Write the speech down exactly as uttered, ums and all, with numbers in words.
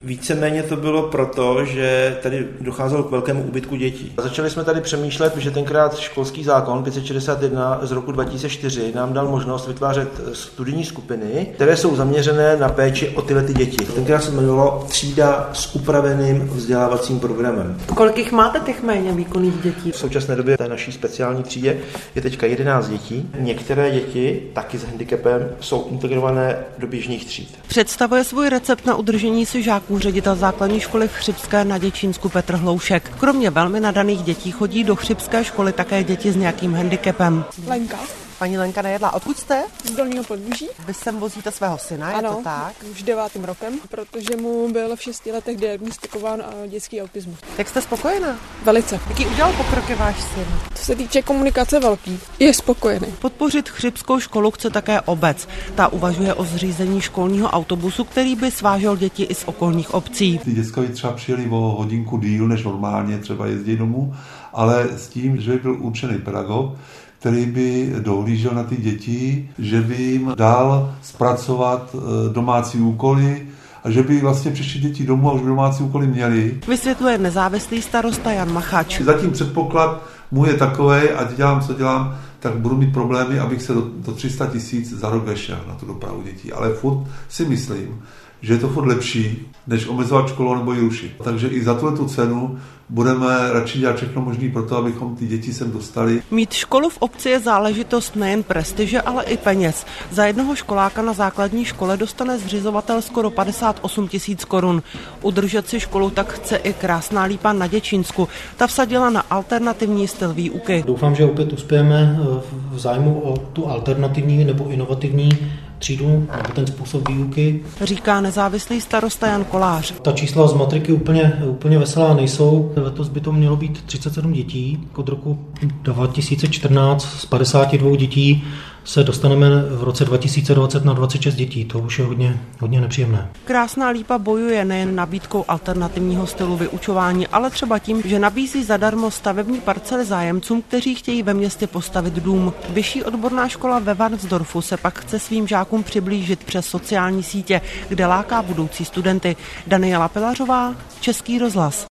Víceméně to bylo proto, že tady docházelo k velkému úbytku dětí. Začali jsme tady přemýšlet, že tenkrát školský zákon pět set šedesát jedna z roku dva tisíce čtyři nám dal možnost vytvářet studijní skupiny, které jsou zaměřené na péči o tyhle ty děti. Tenkrát se jmenovalo Třída s upraveným vzdělávacím programem. Kolik jich máte těch méně výkonných dětí? V současné době v té naší speciální třídě je teďka jedenáct dětí. Některé děti, taky s handicapem, jsou integrované do běžných tříd. Představuje svůj recept na udržení si žáků ředitel základní školy v Chřibské na Děčínsku Petr Hloušek. Kromě velmi nadaných dětí chodí do Chřibské školy také děti s nějakým handicapem. Lenka. Paní Lenka Nejedlá, odkud jste? Z Dolního Podluží. Vy sem vozíte svého syna, ano, je to tak? Už devátým rokem, protože mu byl v šesti letech diagnostikován dětský autismus. Jak jste spokojená? Velice. Jaký udělal pokroky váš syn? Co se týče komunikace velký, je spokojený. Podpořit Chřibskou školu chce také obec. Ta uvažuje o zřízení školního autobusu, který by svážel děti i z okolních obcí. Ty děcka by třeba přijeli o hodinku díl, než normálně třeba jezdí domů, ale s tím, že by byl určený pedagog, který by dohlížel na ty děti, že by jim dal zpracovat domácí úkoly a že by vlastně přišli děti domů a už domácí úkoly měli. Vysvětluje nezávislý starosta Jan Machač. Zatím předpoklad můj je takovej, ať dělám, co dělám, tak budu mít problémy, abych se do, do tři sta tisíc za rok vešel na tu dopravu dětí. Ale furt si myslím, že je to furt lepší, než omezovat školu nebo ji rušit. Takže i za tu cenu budeme radši dělat všechno možné pro to, abychom ty děti sem dostali. Mít školu v obci je záležitost nejen prestiže, ale i peněz. Za jednoho školáka na základní škole dostane zřizovatel skoro padesát osm tisíc korun. Udržet si školu tak chce i Krásná Lípa na Děčínsku. Ta vsadila na alternativní styl výuky. Doufám, že opět uspějeme v zájmu o tu alternativní nebo inovativní třídu nebo ten způsob výuky. Říká nezávislý starosta Jan Kolář. Ta čísla z matriky úplně, úplně veselá nejsou. Letos by to mělo být třicet sedm dětí. Od roku dva tisíce čtrnáct z padesáti dvou dětí se dostaneme v roce dva tisíce dvacet na dvacet šest dětí. To už je hodně, hodně nepříjemné. Krásná Lípa bojuje nejen nabídkou alternativního stylu vyučování, ale třeba tím, že nabízí zadarmo stavební parcely zájemcům, kteří chtějí ve městě postavit dům. Vyšší odborná škola ve Varnsdorfu se pak chce svým žákům přiblížit přes sociální sítě, kde láká budoucí studenty. Daniela Pilařová, Český rozhlas.